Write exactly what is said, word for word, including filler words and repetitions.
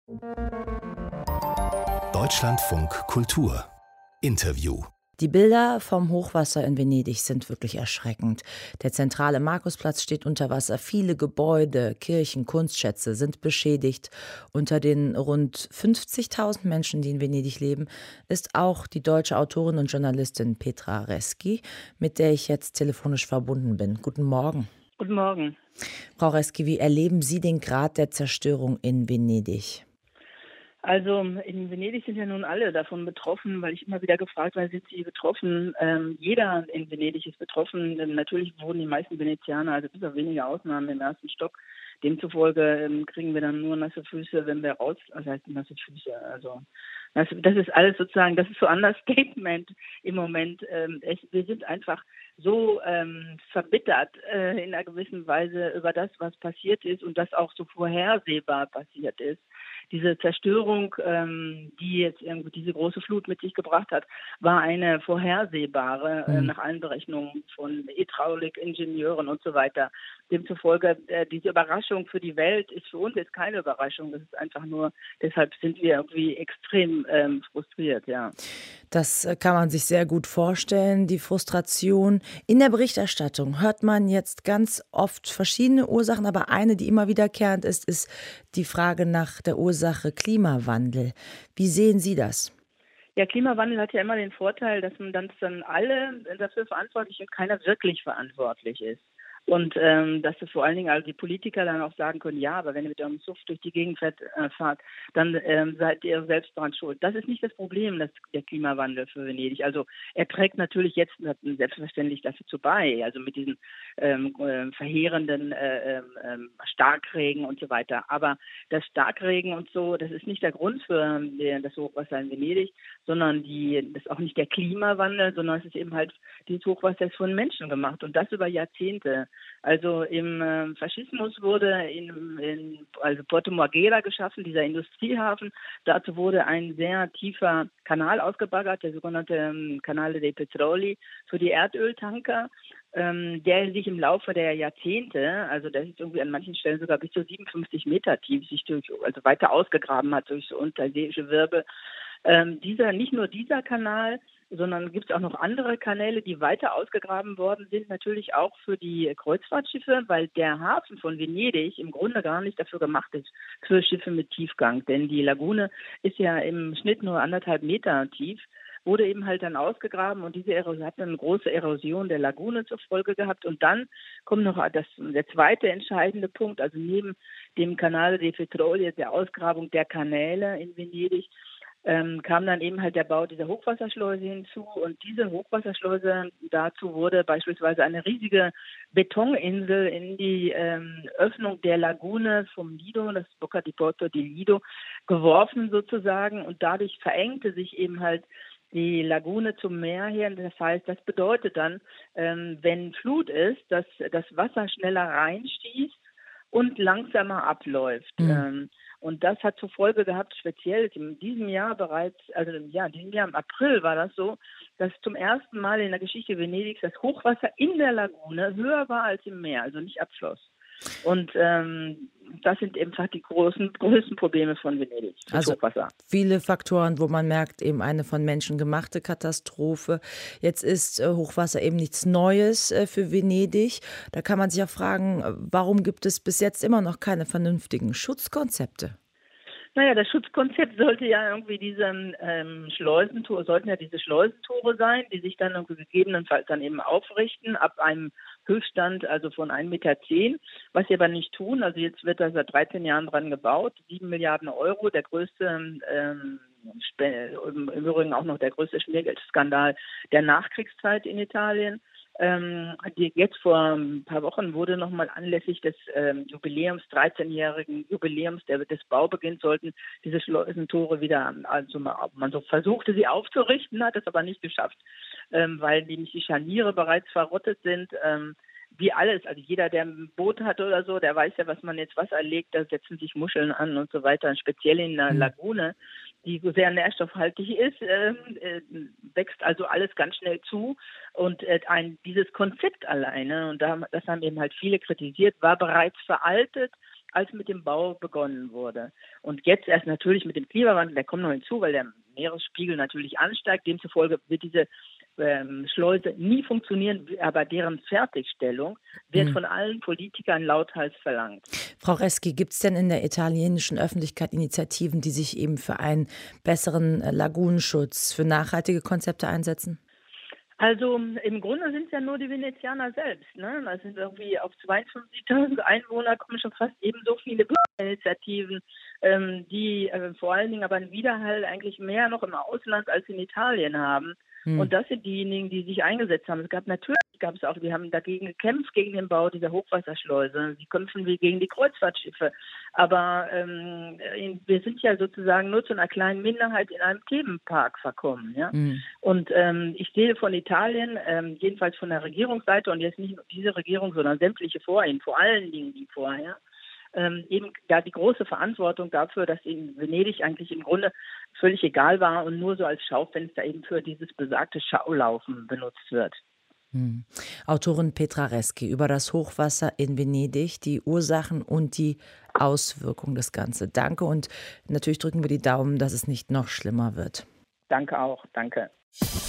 Deutschlandfunk Kultur Interview. Die Bilder vom Hochwasser in Venedig sind wirklich erschreckend. Der zentrale Markusplatz steht unter Wasser. Viele Gebäude, Kirchen, Kunstschätze sind beschädigt. Unter den rund fünfzigtausend Menschen, die in Venedig leben, ist auch die deutsche Autorin und Journalistin Petra Reski, mit der ich jetzt telefonisch verbunden bin. Guten Morgen. Guten Morgen. Frau Reski, wie erleben Sie den Grad der Zerstörung in Venedig? Also in Venedig sind ja nun alle davon betroffen, weil ich immer wieder gefragt werde, sind Sie betroffen? Ähm, jeder in Venedig ist betroffen. Ähm, natürlich wohnen die meisten Venezianer, also bis auf wenige Ausnahmen, im ersten Stock. Demzufolge ähm, kriegen wir dann nur nasse Füße, wenn wir raus, also heißt nasse Füße, also das, das ist alles sozusagen, das ist so ein Understatement im Moment. Ähm, es, wir sind einfach so ähm, verbittert äh, in einer gewissen Weise über das, was passiert ist und das auch so vorhersehbar passiert ist. Diese Zerstörung, ähm, die jetzt irgendwie diese große Flut mit sich gebracht hat, war eine vorhersehbare, äh, nach allen Berechnungen von Hydraulikingenieuren und so weiter. Demzufolge, äh, diese Überraschung für die Welt ist für uns jetzt keine Überraschung. Das ist einfach nur, deshalb sind wir irgendwie extrem ähm, frustriert, ja. Das äh, kann man sich sehr gut vorstellen, die Frustration. In der Berichterstattung hört man jetzt ganz oft verschiedene Ursachen, aber eine, die immer wiederkehrend ist, ist die Frage nach der Ursache Klimawandel. Wie sehen Sie das? Ja, Klimawandel hat ja immer den Vorteil, dass man dann, dann alle dafür verantwortlich und keiner wirklich verantwortlich ist. Und ähm, dass das vor allen Dingen also die Politiker dann auch sagen können, ja, aber wenn ihr mit eurem Suff durch die Gegend fährt, äh, fahrt, dann ähm, seid ihr selbst daran schuld. Das ist nicht das Problem, das, der Klimawandel für Venedig. Also er trägt natürlich jetzt selbstverständlich dazu bei, also mit diesen ähm, äh, verheerenden äh, äh, Starkregen und so weiter. Aber das Starkregen und so, das ist nicht der Grund für äh, das Hochwasser in Venedig, sondern die, das ist auch nicht der Klimawandel, sondern es ist eben halt, dieses Hochwasser ist von Menschen gemacht und das über Jahrzehnte. Also im äh, Faschismus wurde in, in also Porto Marghera geschaffen, dieser Industriehafen. Dazu wurde ein sehr tiefer Kanal ausgebaggert, der sogenannte ähm, Canale dei Petroli für die Erdöltanker, ähm, der sich im Laufe der Jahrzehnte, also der ist irgendwie an manchen Stellen sogar bis zu siebenundfünfzig Meter tief, sich durch, also weiter ausgegraben hat durch so unterseeische Wirbel. Ähm, dieser, nicht nur dieser Kanal, sondern gibt es auch noch andere Kanäle, die weiter ausgegraben worden sind, natürlich auch für die Kreuzfahrtschiffe, weil der Hafen von Venedig im Grunde gar nicht dafür gemacht ist, für Schiffe mit Tiefgang. Denn die Lagune ist ja im Schnitt nur anderthalb Meter tief, wurde eben halt dann ausgegraben und diese Erosion hat dann eine große Erosion der Lagune zur Folge gehabt. Und dann kommt noch das, der zweite entscheidende Punkt, also neben dem Canale dei Petroli, der Ausgrabung der Kanäle in Venedig, Ähm, kam dann eben halt der Bau dieser Hochwasserschleuse hinzu und diese Hochwasserschleuse, dazu wurde beispielsweise eine riesige Betoninsel in die ähm, Öffnung der Lagune vom Lido, das Bocca di Porto di Lido, geworfen sozusagen und dadurch verengte sich eben halt die Lagune zum Meer hin. Das heißt, das bedeutet dann, ähm, wenn Flut ist, dass das Wasser schneller reinstieß und langsamer abläuft. Mhm. Ähm, und das hat zur Folge gehabt, speziell in diesem Jahr bereits, also ja, in diesem Jahr im April war das so, dass zum ersten Mal in der Geschichte Venedigs das Hochwasser in der Lagune höher war als im Meer, also nicht abfloss. Und ähm, das sind eben die großen, größten Probleme von Venedig, das Also Hochwasser. Viele Faktoren, wo man merkt, eben eine von Menschen gemachte Katastrophe. Jetzt ist äh, Hochwasser eben nichts Neues äh, für Venedig. Da kann man sich auch fragen, äh, warum gibt es bis jetzt immer noch keine vernünftigen Schutzkonzepte? Naja, das Schutzkonzept sollte ja irgendwie diese ähm, Schleusentore, sollten ja diese Schleusentore sein, die sich dann irgendwie gegebenenfalls dann eben aufrichten ab einem Höchststand, also von ein Meter zehn, was sie aber nicht tun. Also jetzt wird da seit dreizehn Jahren dran gebaut, sieben Milliarden Euro, der größte, ähm, im Übrigen auch noch der größte Schmiergeldskandal der Nachkriegszeit in Italien. Ähm, die jetzt vor ein paar Wochen wurde nochmal anlässlich des ähm, Jubiläums, dreizehnjährigen Jubiläums der, des Baubeginns, sollten diese Schleusentore wieder, also man so versuchte sie aufzurichten, hat es aber nicht geschafft, ähm, weil nämlich die Scharniere bereits verrottet sind. Ähm, wie alles, also jeder, der ein Boot hat oder so, der weiß ja, was man jetzt Wasser legt, da setzen sich Muscheln an und so weiter. Und speziell in der Lagune, die so sehr nährstoffhaltig ist, äh, äh, wächst also alles ganz schnell zu. Und äh, ein, dieses Konzept alleine, und da, das haben eben halt viele kritisiert, war bereits veraltet. als mit dem Bau begonnen wurde. Und jetzt erst natürlich mit dem Klimawandel, der kommt noch hinzu, weil der Meeresspiegel natürlich ansteigt. Demzufolge wird diese ähm, Schleuse nie funktionieren, aber deren Fertigstellung wird hm. von allen Politikern lauthals verlangt. Frau Reschi, gibt es denn in der italienischen Öffentlichkeit Initiativen, die sich eben für einen besseren Lagunenschutz, für nachhaltige Konzepte einsetzen? Also im Grunde sind es ja nur die Venezianer selbst. Ne? Das sind irgendwie auf zweiundfünfzigtausend Einwohner kommen schon fast ebenso viele Bürgerinitiativen, ähm, die äh, vor allen Dingen aber einen Widerhall eigentlich mehr noch im Ausland als in Italien haben. Hm. Und das sind diejenigen, die sich eingesetzt haben. Es gab natürlich, gab es auch, wir haben dagegen gekämpft, gegen den Bau dieser Hochwasserschleuse. Sie kämpfen wie gegen die Kreuzfahrtschiffe. Aber ähm, wir sind ja sozusagen nur zu einer kleinen Minderheit in einem Themenpark verkommen. Ja? Hm. Und ähm, ich sehe von Italien, ähm, jedenfalls von der Regierungsseite, und jetzt nicht nur diese Regierung, sondern sämtliche vor ihnen, vor allen Dingen die vorher, ähm, eben da die große Verantwortung dafür, dass in Venedig eigentlich im Grunde völlig egal war und nur so als Schaufenster eben für dieses besagte Schaulaufen benutzt wird. Hm. Autorin Petra Reschi über das Hochwasser in Venedig, die Ursachen und die Auswirkungen des Ganzen. Danke und natürlich drücken wir die Daumen, dass es nicht noch schlimmer wird. Danke auch, danke.